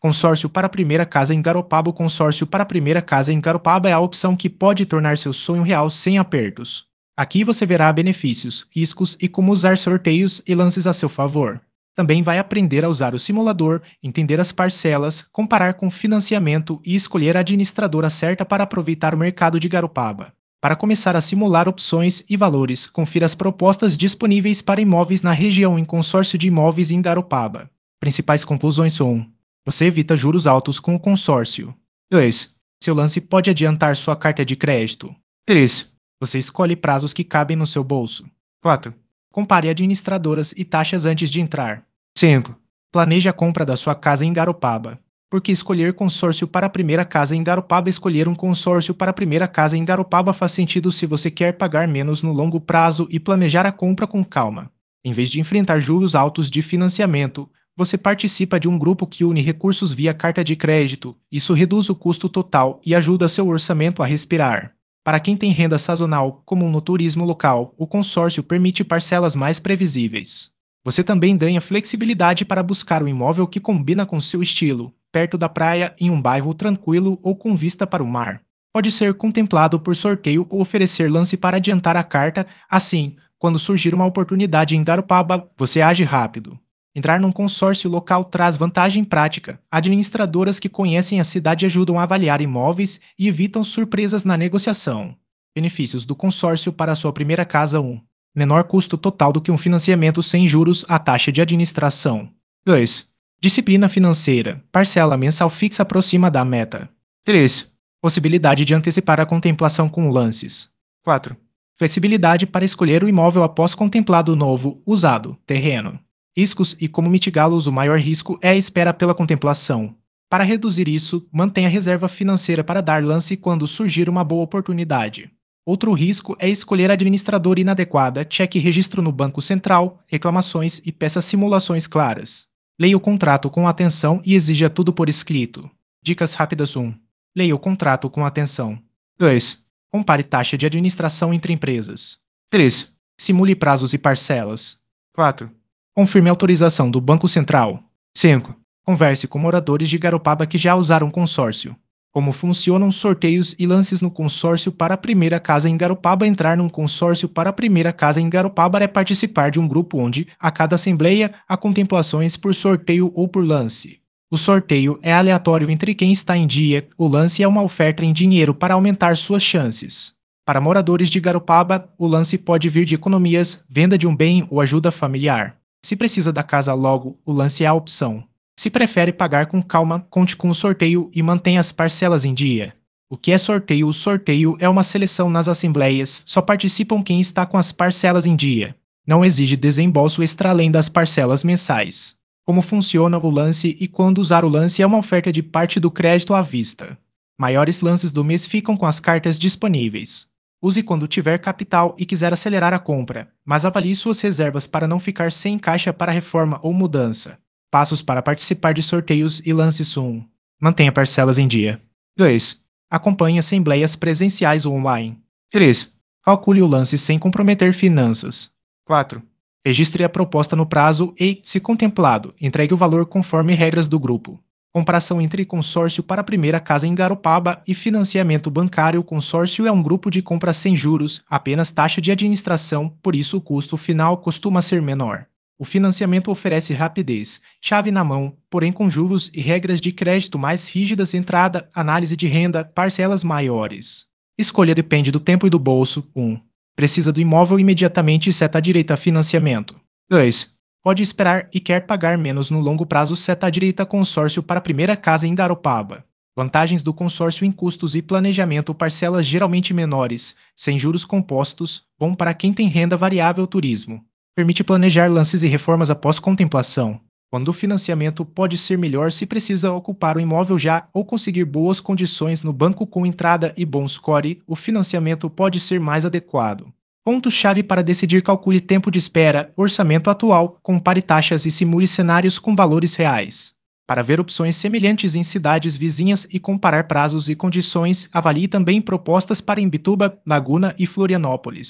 Consórcio para a primeira casa em Garopaba. O consórcio para a primeira casa em Garopaba é a opção que pode tornar seu sonho real sem apertos. Aqui você verá benefícios, riscos e como usar sorteios e lances a seu favor. Também vai aprender a usar o simulador, entender as parcelas, comparar com financiamento e escolher a administradora certa para aproveitar o mercado de Garopaba. Para começar a simular opções e valores, confira as propostas disponíveis para imóveis na região em consórcio de imóveis em Garopaba. Principais conclusões são: 1. Você evita juros altos com o consórcio. 2. Seu lance pode adiantar sua carta de crédito. 3. Você escolhe prazos que cabem no seu bolso. 4. Compare administradoras e taxas antes de entrar. 5. Planeje a compra da sua casa em Garopaba. Por que escolher consórcio para a primeira casa em Garopaba? Escolher um consórcio para a primeira casa em Garopaba faz sentido se você quer pagar menos no longo prazo e planejar a compra com calma. Em vez de enfrentar juros altos de financiamento, você participa de um grupo que une recursos via carta de crédito. Isso reduz o custo total e ajuda seu orçamento a respirar. Para quem tem renda sazonal, como no turismo local, o consórcio permite parcelas mais previsíveis. Você também ganha flexibilidade para buscar um imóvel que combina com seu estilo, perto da praia, em um bairro tranquilo ou com vista para o mar. Pode ser contemplado por sorteio ou oferecer lance para adiantar a carta. Assim, quando surgir uma oportunidade em Garopaba, você age rápido. Entrar num consórcio local traz vantagem prática. Administradoras que conhecem a cidade ajudam a avaliar imóveis e evitam surpresas na negociação. Benefícios do consórcio para a sua primeira casa: 1. Menor custo total do que um financiamento sem juros. A taxa de administração. 2. Disciplina financeira. Parcela mensal fixa aproxima da meta. 3. Possibilidade de antecipar a contemplação com lances. 4. Flexibilidade para escolher o imóvel após contemplado novo, usado, terreno. Riscos e como mitigá-los. O maior risco é a espera pela contemplação. Para reduzir isso, mantenha reserva financeira para dar lance quando surgir uma boa oportunidade. Outro risco é escolher a administradora inadequada. Cheque registro no Banco Central, reclamações e peça simulações claras. Leia o contrato com atenção e exija tudo por escrito. Dicas rápidas: 1. Leia o contrato com atenção. 2. Compare taxa de administração entre empresas. 3. Simule prazos e parcelas. 4. Confirme a autorização do Banco Central. 5. Converse com moradores de Garopaba que já usaram consórcio. Como funcionam sorteios e lances no consórcio para a primeira casa em Garopaba? Entrar num consórcio para a primeira casa em Garopaba é participar de um grupo onde, a cada assembleia, há contemplações por sorteio ou por lance. O sorteio é aleatório entre quem está em dia, o lance é uma oferta em dinheiro para aumentar suas chances. Para moradores de Garopaba, o lance pode vir de economias, venda de um bem ou ajuda familiar. Se precisa da casa logo, o lance é a opção. Se prefere pagar com calma, conte com o sorteio e mantenha as parcelas em dia. O que é sorteio? O sorteio é uma seleção nas assembleias, só participam quem está com as parcelas em dia. Não exige desembolso extra além das parcelas mensais. Como funciona o lance e quando usar o lance? É uma oferta de parte do crédito à vista. Maiores lances do mês ficam com as cartas disponíveis. Use quando tiver capital e quiser acelerar a compra, mas avalie suas reservas para não ficar sem caixa para reforma ou mudança. Passos para participar de sorteios e lances: 1. Mantenha parcelas em dia. 2. Acompanhe assembleias presenciais ou online. 3. Calcule o lance sem comprometer finanças. 4. Registre a proposta no prazo e, se contemplado, entregue o valor conforme regras do grupo. Comparação entre consórcio para a primeira casa em Garopaba e financiamento bancário. O consórcio é um grupo de compra sem juros, apenas taxa de administração, por isso o custo final costuma ser menor. O financiamento oferece rapidez, chave na mão, porém com juros e regras de crédito mais rígidas. Entrada, análise de renda, parcelas maiores. Escolha depende do tempo e do bolso. 1. Precisa do imóvel imediatamente? Seta à direita financiamento. 2. Pode esperar e quer pagar menos no longo prazo? Seta à direita consórcio para a primeira casa em Garopaba. Vantagens do consórcio em custos e planejamento: parcelas geralmente menores, sem juros compostos, bom para quem tem renda variável. Turismo. Permite planejar lances e reformas após contemplação. Quando o financiamento pode ser melhor se precisa ocupar o imóvel já ou conseguir boas condições no banco com entrada e bom score, o financiamento pode ser mais adequado. Ponto-chave para decidir: calcule tempo de espera, orçamento atual, compare taxas e simule cenários com valores reais. Para ver opções semelhantes em cidades vizinhas e comparar prazos e condições, avalie também propostas para Imbituba, Laguna e Florianópolis.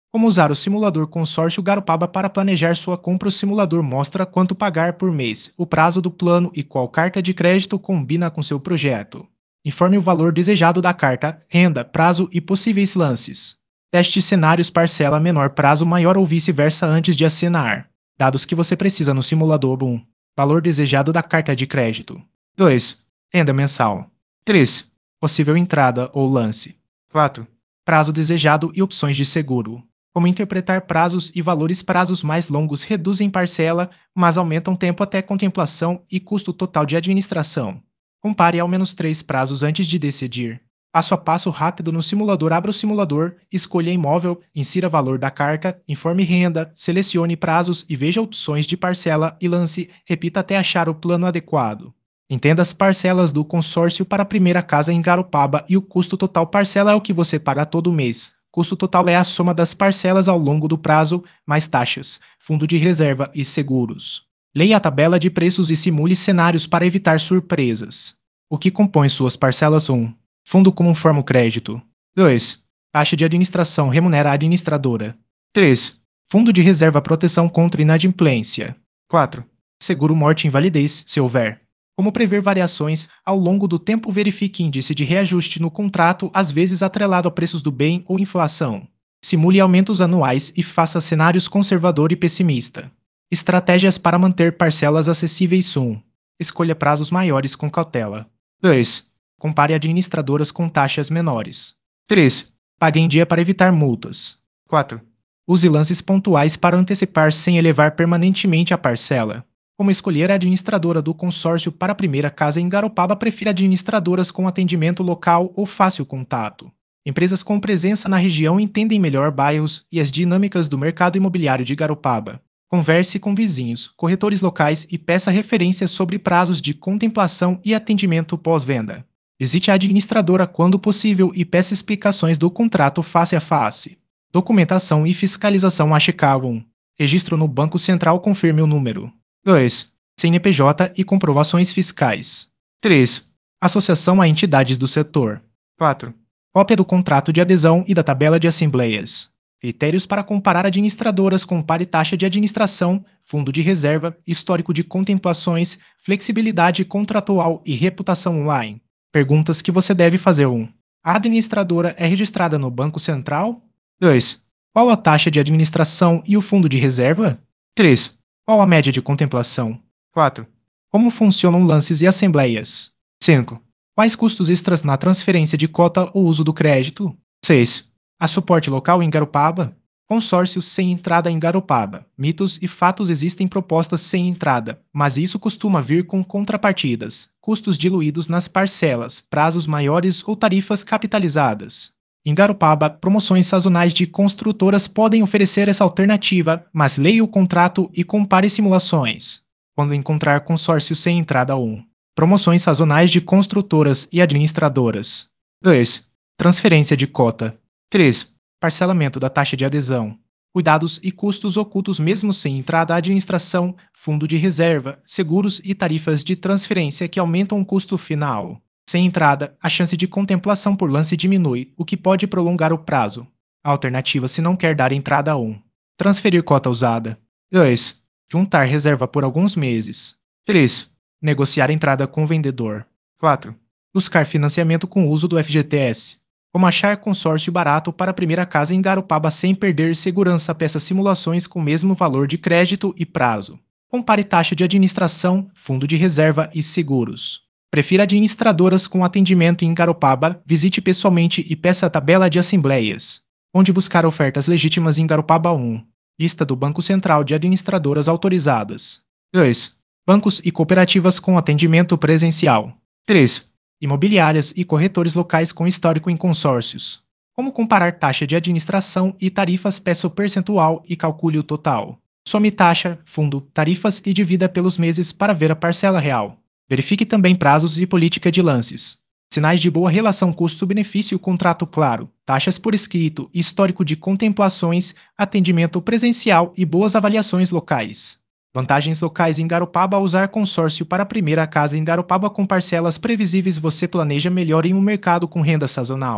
Como usar o simulador consórcio Garopaba para planejar sua compra? O simulador mostra quanto pagar por mês, o prazo do plano e qual carta de crédito combina com seu projeto. Informe o valor desejado da carta, renda, prazo e possíveis lances. Teste cenários parcela menor prazo maior ou vice-versa antes de assinar. Dados que você precisa no simulador. 1. Valor desejado da carta de crédito. 2. Renda mensal. 3. Possível entrada ou lance. 4. Prazo desejado e opções de seguro. Como interpretar prazos e valores? Prazos mais longos reduzem parcela, mas aumentam tempo até contemplação e custo total de administração. Compare ao menos 3 prazos antes de decidir. Passo a passo rápido no simulador. Abra o simulador, escolha imóvel, insira valor da carta, informe renda, selecione prazos e veja opções de parcela e lance. Repita até achar o plano adequado. Entenda as parcelas do consórcio para a primeira casa em Garopaba e o custo total. Parcela é o que você paga todo mês. Custo total é a soma das parcelas ao longo do prazo, mais taxas, fundo de reserva e seguros. Leia a tabela de preços e simule cenários para evitar surpresas. O que compõe suas parcelas? 1. Fundo como forma o crédito. 2. Taxa de administração remunera a administradora. 3. Fundo de reserva proteção contra inadimplência. 4. Seguro morte e invalidez, se houver. Como prever variações ao longo do tempo? Verifique índice de reajuste no contrato, às vezes atrelado a preços do bem ou inflação. Simule aumentos anuais e faça cenários conservador e pessimista. Estratégias para manter parcelas acessíveis. 1. Escolha prazos maiores com cautela. 2. Compare administradoras com taxas menores. 3. Pague em dia para evitar multas. 4. Use lances pontuais para antecipar sem elevar permanentemente a parcela. Como escolher a administradora do consórcio para a primeira casa em Garopaba? Prefira administradoras com atendimento local ou fácil contato. Empresas com presença na região entendem melhor bairros e as dinâmicas do mercado imobiliário de Garopaba. Converse com vizinhos, corretores locais e peça referências sobre prazos de contemplação e atendimento pós-venda. Visite a administradora quando possível e peça explicações do contrato face a face. Documentação e fiscalização a checar. 1. Registro no Banco Central, confirme o número. 2. CNPJ e comprovações fiscais. 3. Associação a entidades do setor. 4. Cópia do contrato de adesão e da tabela de assembleias. Critérios para comparar administradoras: compare taxa de administração, fundo de reserva, histórico de contemplações, flexibilidade contratual e reputação online. Perguntas que você deve fazer. 1. A administradora é registrada no Banco Central? 2. Qual a taxa de administração e o fundo de reserva? 3. Qual a média de contemplação? 4. Como funcionam lances e assembleias? 5. Quais custos extras na transferência de cota ou uso do crédito? 6. Há suporte local em Garopaba? Consórcios sem entrada em Garopaba. Mitos e fatos: existem propostas sem entrada, mas isso costuma vir com contrapartidas, custos diluídos nas parcelas, prazos maiores ou tarifas capitalizadas. Em Garopaba, promoções sazonais de construtoras podem oferecer essa alternativa, mas leia o contrato e compare simulações. Quando encontrar consórcio sem entrada. 1. Promoções sazonais de construtoras e administradoras. 2. Transferência de cota. 3. Parcelamento da taxa de adesão. Cuidados e custos ocultos mesmo sem entrada: administração, fundo de reserva, seguros e tarifas de transferência que aumentam o custo final. Sem entrada, a chance de contemplação por lance diminui, o que pode prolongar o prazo. Alternativa se não quer dar entrada. 1. Transferir cota usada. 2. Juntar reserva por alguns meses. 3. Negociar entrada com o vendedor. 4. Buscar financiamento com uso do FGTS. Como achar consórcio barato para a primeira casa em Garopaba sem perder segurança? Peça simulações com o mesmo valor de crédito e prazo. Compare taxa de administração, fundo de reserva e seguros. Prefira administradoras com atendimento em Garopaba? Visite pessoalmente e peça a tabela de assembleias. Onde buscar ofertas legítimas em Garopaba? 1. Lista do Banco Central de administradoras autorizadas. 2. Bancos e cooperativas com atendimento presencial. 3. Imobiliárias e corretores locais com histórico em consórcios. Como comparar taxa de administração e tarifas? Peça o percentual e calcule o total. Some taxa, fundo, tarifas e divida pelos meses para ver a parcela real. Verifique também prazos e política de lances. Sinais de boa relação custo-benefício: contrato claro, taxas por escrito, histórico de contemplações, atendimento presencial e boas avaliações locais. Vantagens locais em Garopaba: usar consórcio para a primeira casa em Garopaba com parcelas previsíveis. Você planeja melhor em um mercado com renda sazonal.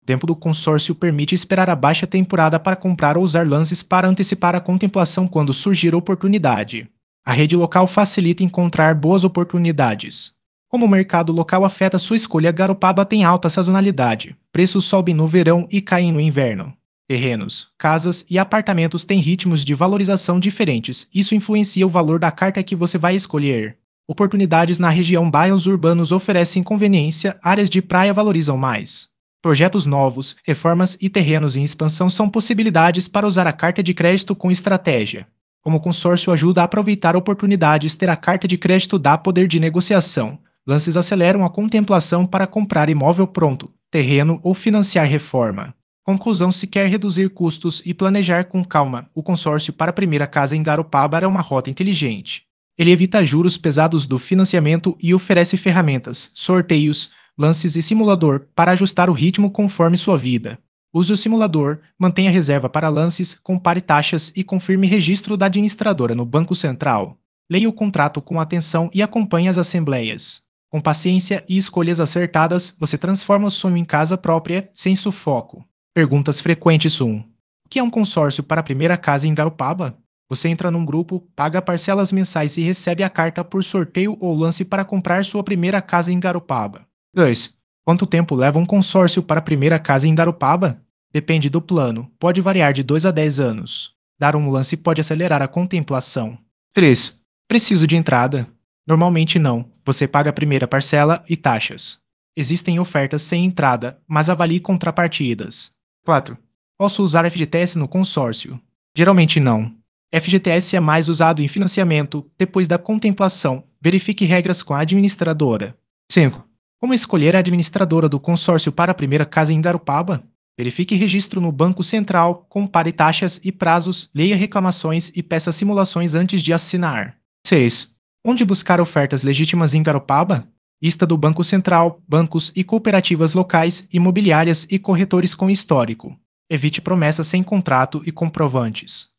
tempo do consórcio permite esperar a baixa temporada para comprar ou usar lances para antecipar a contemplação quando surgir oportunidade. A rede local facilita encontrar boas oportunidades. Como o mercado local afeta sua escolha, Garopaba tem alta sazonalidade. Preços sobem no verão e caem no inverno. Terrenos, casas e apartamentos têm ritmos de valorização diferentes. Isso influencia o valor da carta que você vai escolher. Oportunidades na região. Bairros urbanos oferecem conveniência, áreas de praia valorizam mais. Projetos novos, reformas e terrenos em expansão são possibilidades para usar a carta de crédito com estratégia. Como o consórcio ajuda a aproveitar oportunidades, ter a carta de crédito dá poder de negociação. Lances aceleram a contemplação para comprar imóvel pronto, terreno ou financiar reforma. Conclusão: se quer reduzir custos e planejar com calma, o consórcio para a primeira casa em Garopaba é uma rota inteligente. Ele evita juros pesados do financiamento e oferece ferramentas, sorteios, lances e simulador para ajustar o ritmo conforme sua vida. Use o simulador, mantenha reserva para lances, compare taxas e confirme registro da administradora no Banco Central. Leia o contrato com atenção e acompanhe as assembleias. Com paciência e escolhas acertadas, você transforma o sonho em casa própria, sem sufoco. Perguntas frequentes 1. O que é um consórcio para a primeira casa em Garopaba? Você entra num grupo, paga parcelas mensais e recebe a carta por sorteio ou lance para comprar sua primeira casa em Garopaba. 2. Quanto tempo leva um consórcio para a primeira casa em Garopaba? Depende do plano, pode variar de 2 a 10 anos. Dar um lance pode acelerar a contemplação. 3. Preciso de entrada? Normalmente não, você paga a primeira parcela e taxas. Existem ofertas sem entrada, mas avalie contrapartidas. 4. Posso usar FGTS no consórcio? Geralmente não. FGTS é mais usado em financiamento, depois da contemplação. Verifique regras com a administradora. 5. Como escolher a administradora do consórcio para a primeira casa em Garopaba? Verifique registro no Banco Central, compare taxas e prazos, leia reclamações e peça simulações antes de assinar. 6. Onde buscar ofertas legítimas em Garopaba? Lista do Banco Central, bancos e cooperativas locais, imobiliárias e corretores com histórico. Evite promessas sem contrato e comprovantes.